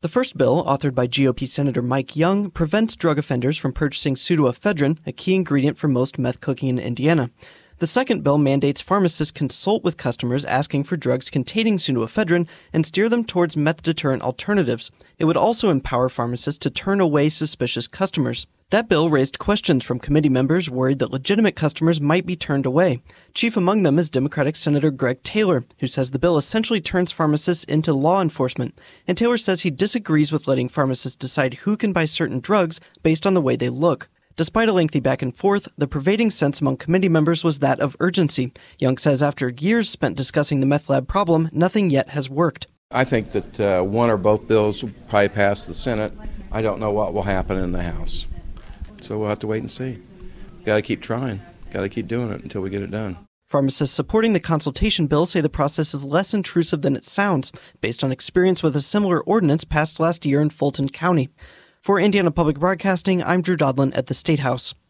The first bill, authored by GOP Senator Mike Young, prevents drug offenders from purchasing pseudoephedrine, a key ingredient for most meth cooking in Indiana. The second bill mandates pharmacists consult with customers asking for drugs containing pseudoephedrine and steer them towards meth-deterrent alternatives. It would also empower pharmacists to turn away suspicious customers. That bill raised questions from committee members worried that legitimate customers might be turned away. Chief among them is Democratic Senator Greg Taylor, who says the bill essentially turns pharmacists into law enforcement. And Taylor says he disagrees with letting pharmacists decide who can buy certain drugs based on the way they look. Despite a lengthy back and forth, the prevailing sense among committee members was that of urgency. Young says after years spent discussing the meth lab problem, nothing yet has worked. I think that one or both bills will probably pass the Senate. I don't know what will happen in the House. So we'll have to wait and see. Got to keep trying. Got to keep doing it until we get it done. Pharmacists supporting the consultation bill say the process is less intrusive than it sounds, based on experience with a similar ordinance passed last year in Fulton County. For Indiana Public Broadcasting, I'm Drew Dodlin at the State House.